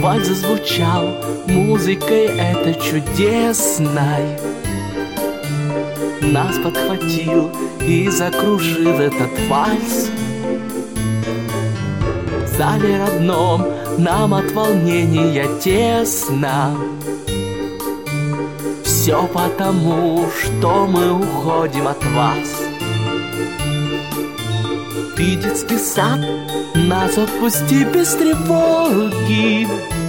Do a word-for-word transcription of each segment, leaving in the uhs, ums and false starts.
Вальс зазвучал музыкой этой чудесной, нас подхватил и закружил этот вальс. В зале родном нам от волнения тесно. Все потому, что мы уходим от вас. Ты детский сад, нас отпусти без тревоги.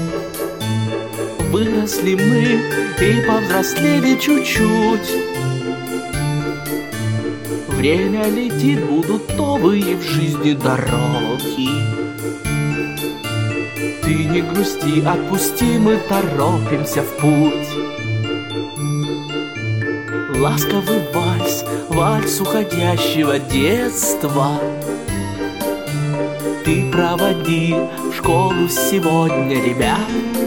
Выросли мы и повзрослели чуть-чуть. Время летит, будут новые в жизни дороги. Ты не грусти, отпусти, мы торопимся в путь. Ласковый вальс, вальс уходящего детства. Ты проводи в школу сегодня ребят.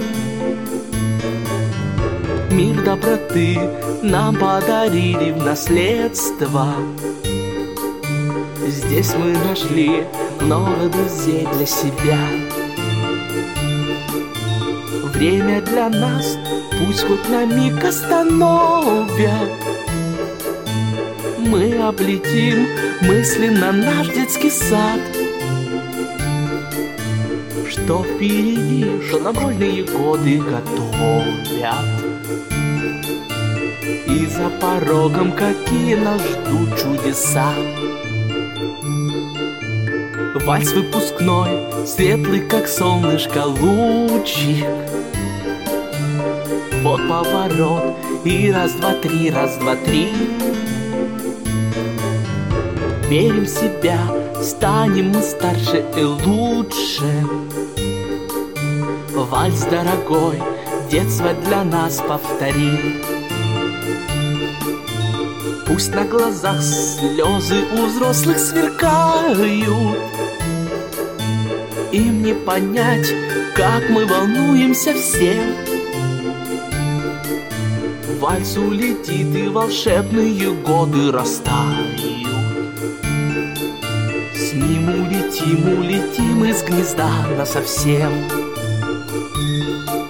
Мир доброты нам подарили в наследство. Здесь мы нашли много друзей для себя. Время для нас пусть хоть на миг остановят. Мы облетим мысленно наш детский сад. Что впереди, что нам школьные годы готовят. И за порогом какие нас ждут чудеса. Вальс выпускной, светлый как солнышко лучик. Вот поворот, и раз, два, три, раз, два, три. Верим в себя, станем мы старше и лучше. Вальс, дорогой, детство для нас повтори. Пусть на глазах слезы у взрослых сверкают. Им не понять, как мы волнуемся все. Вальс улетит, и волшебные годы растают. С ним улетим, улетим из гнезда насовсем.